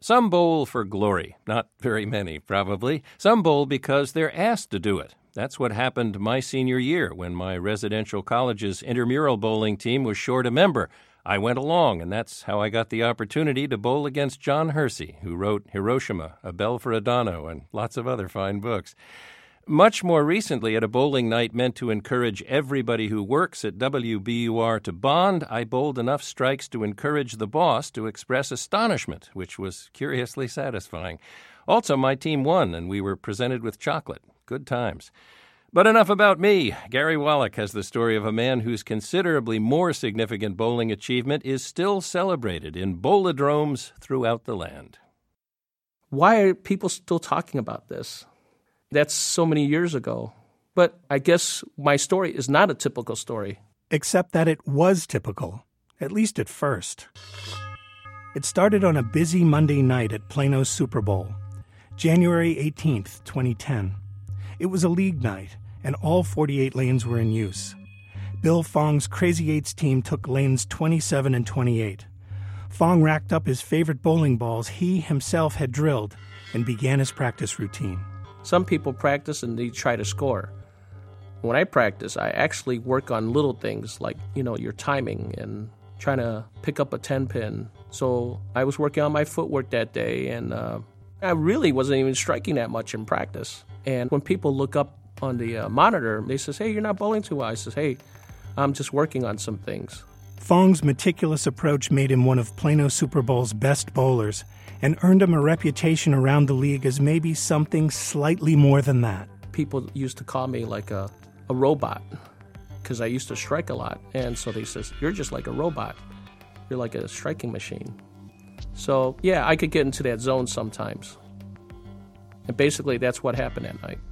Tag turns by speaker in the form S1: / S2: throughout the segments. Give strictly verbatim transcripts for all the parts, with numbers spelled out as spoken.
S1: Some bowl for glory. Not very many, probably. Some bowl because they're asked to do it. That's what happened my senior year when my residential college's intramural bowling team was short a member. I went along, and that's how I got the opportunity to bowl against John Hersey, who wrote Hiroshima, A Bell for Adano, and lots of other fine books. Much more recently, at a bowling night meant to encourage everybody who works at W B U R to bond, I bowled enough strikes to encourage the boss to express astonishment, which was curiously satisfying. Also, my team won, and we were presented with chocolate. Good times. But enough about me. Gary Wallach has the story of a man whose considerably more significant bowling achievement is still celebrated in bowlodromes throughout the land.
S2: Why are people still talking about this? That's so many years ago. But I guess my story is not a typical story.
S3: Except that it was typical, at least at first. It started on a busy Monday night at Plano's Super Bowl, January eighteenth, twenty ten. It was a league night, and all forty-eight lanes were in use. Bill Fong's Crazy Eights team took lanes twenty-seven and twenty-eight. Fong racked up his favorite bowling balls he himself had drilled and began his practice routine.
S2: Some people practice and they try to score. When I practice, I actually work on little things like, you know, your timing and trying to pick up a ten pin. So I was working on my footwork that day, and uh, I really wasn't even striking that much in practice. And when people look up on the uh, monitor, they says, "Hey, you're not bowling too well." I says, "Hey, I'm just working on some things."
S3: Fong's meticulous approach made him one of Plano Super Bowl's best bowlers and earned him a reputation around the league as maybe something slightly more than that.
S2: People used to call me like a, a robot because I used to strike a lot. And so they says, "You're just like a robot. You're like a striking machine." So, yeah, I could get into that zone sometimes. And basically, that's what happened that night.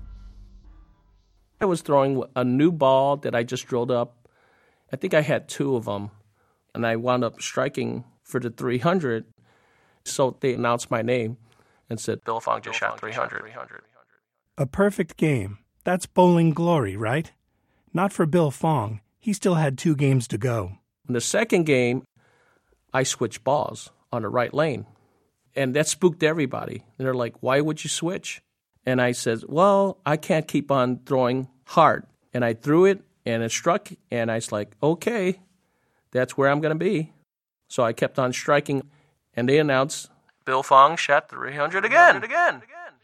S2: I was throwing a new ball that I just drilled up. I think I had two of them, and I wound up striking for the three hundred. So they announced my name and said, "Bill Fong just shot three hundred.
S3: A perfect game. That's bowling glory, right? Not for Bill Fong. He still had two games to go.
S2: In the second game, I switched balls on the right lane, and that spooked everybody. And they're like, "Why would you switch?" And I said, "Well, I can't keep on throwing hard." And I threw it, and it struck, and I was like, "Okay, that's where I'm going to be." So I kept on striking, and they announced, "Bill Fong shot three hundred again." again.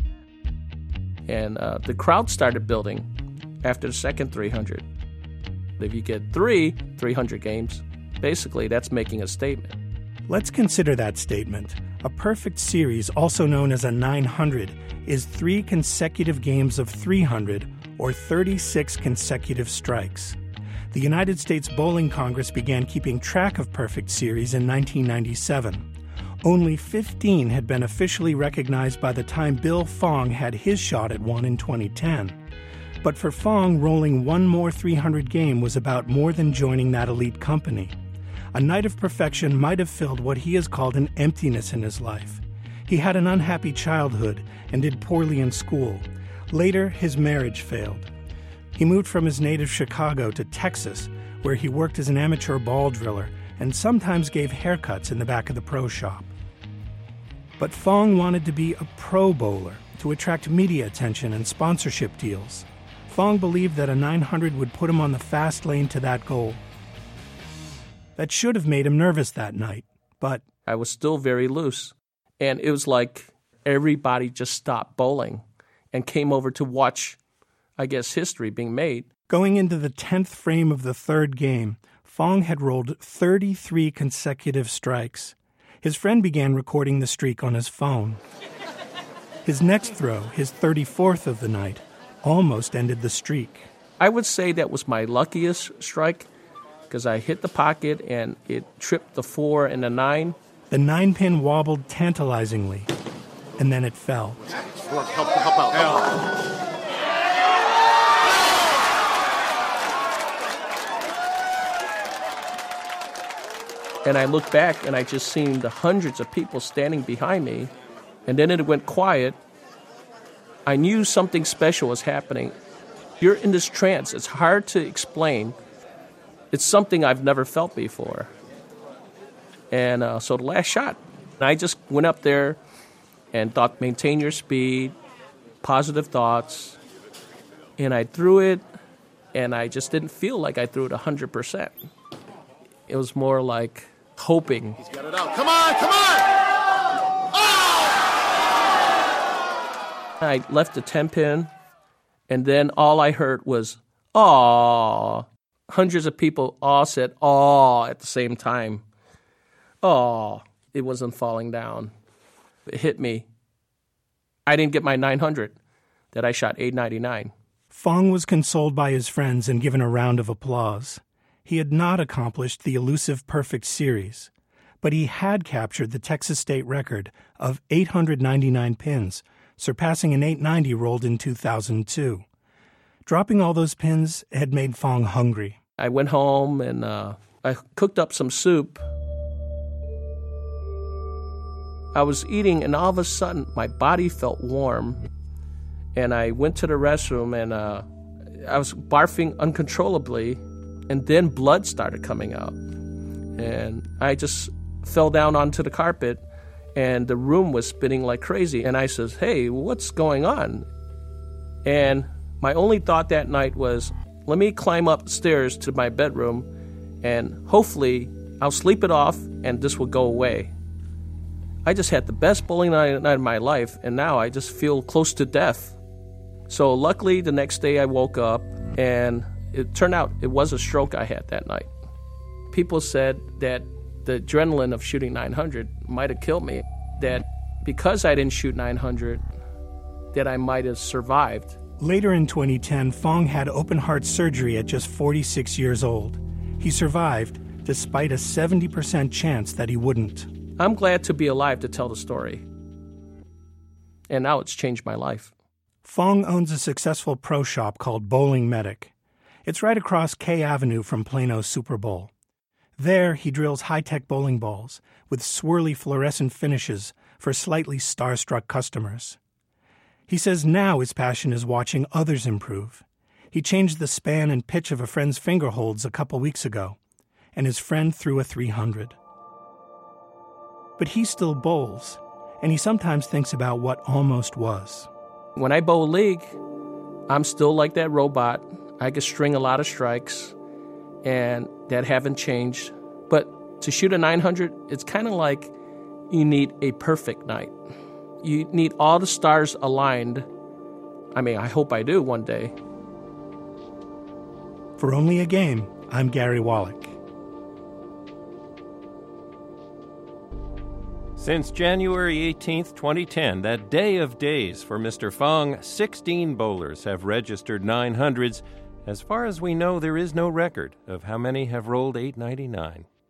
S2: And uh, the crowd started building after the second three hundred. If you get three three hundred games, basically that's making a statement.
S3: Let's consider that statement. A perfect series, also known as a nine hundred, is three consecutive games of three hundred, or thirty-six consecutive strikes. The United States Bowling Congress began keeping track of perfect series in nineteen ninety-seven. Only fifteen had been officially recognized by the time Bill Fong had his shot at one in twenty ten. But for Fong, rolling one more three hundred game was about more than joining that elite company. A night of perfection might have filled what he has called an emptiness in his life. He had an unhappy childhood and did poorly in school. Later, his marriage failed. He moved from his native Chicago to Texas, where he worked as an amateur ball driller and sometimes gave haircuts in the back of the pro shop. But Fong wanted to be a pro bowler to attract media attention and sponsorship deals. Fong believed that a nine hundred would put him on the fast lane to that goal. That should have made him nervous that night, but
S2: I was still very loose. And it was like everybody just stopped bowling and came over to watch, I guess, history being made.
S3: Going into the tenth frame of the third game, Fong had rolled thirty-three consecutive strikes. His friend began recording the streak on his phone. His next throw, his thirty-fourth of the night, almost ended the streak.
S2: I would say that was my luckiest strike because I hit the pocket and it tripped the four and the nine.
S3: The nine pin wobbled tantalizingly, and then it fell.
S4: Help, help, help out, help out.
S2: And I looked back and I just seen the hundreds of people standing behind me, and then it went quiet. I knew something special was happening. You're in this trance. It's hard to explain. It's something I've never felt before. And uh, so the last shot, I just went up there and thought, maintain your speed, positive thoughts, and I threw it, and I just didn't feel like I threw it one hundred percent. It was more like hoping.
S4: He's got it out. Come on, come on! Oh!
S2: I left the ten pin, and then all I heard was, "Aw." Hundreds of people all said, "Aw," at the same time. Aw. It wasn't falling down. It hit me. I didn't get my nine hundred, that I shot eight ninety-nine.
S3: Fong was consoled by his friends and given a round of applause. He had not accomplished the elusive perfect series, but he had captured the Texas state record of eight hundred ninety-nine pins, surpassing an eight ninety rolled in two thousand two. Dropping all those pins had made Fong hungry.
S2: I went home and uh, I cooked up some soup. I was eating, and all of a sudden, my body felt warm. And I went to the restroom, and uh, I was barfing uncontrollably, and then blood started coming out. And I just fell down onto the carpet, and the room was spinning like crazy. And I says, "Hey, what's going on?" And my only thought that night was, let me climb upstairs to my bedroom, and hopefully I'll sleep it off, and this will go away. I just had the best bowling night of my life, and now I just feel close to death. So luckily, the next day I woke up, and it turned out it was a stroke I had that night. People said that the adrenaline of shooting nine hundred might have killed me, that because I didn't shoot nine hundred, that I might have survived.
S3: Later in twenty ten, Fong had open-heart surgery at just forty-six years old. He survived, despite a seventy percent chance that he wouldn't.
S2: I'm glad to be alive to tell the story. And now it's changed my life.
S3: Fong owns a successful pro shop called Bowling Medic. It's right across K Avenue from Plano's Super Bowl. There, he drills high-tech bowling balls with swirly fluorescent finishes for slightly starstruck customers. He says now his passion is watching others improve. He changed the span and pitch of a friend's finger holds a couple weeks ago, and his friend threw a three hundred. But he still bowls, and he sometimes thinks about what almost was.
S2: When I bowl league, I'm still like that robot. I can string a lot of strikes, and that haven't changed. But to shoot a nine hundred, it's kind of like you need a perfect night. You need all the stars aligned. I mean, I hope I do one day.
S3: For Only a Game, I'm Gary Wallach.
S1: Since January eighteenth, twenty ten, that day of days for Mister Fong, sixteen bowlers have registered nine hundreds. As far as we know, there is no record of how many have rolled eight ninety-nine.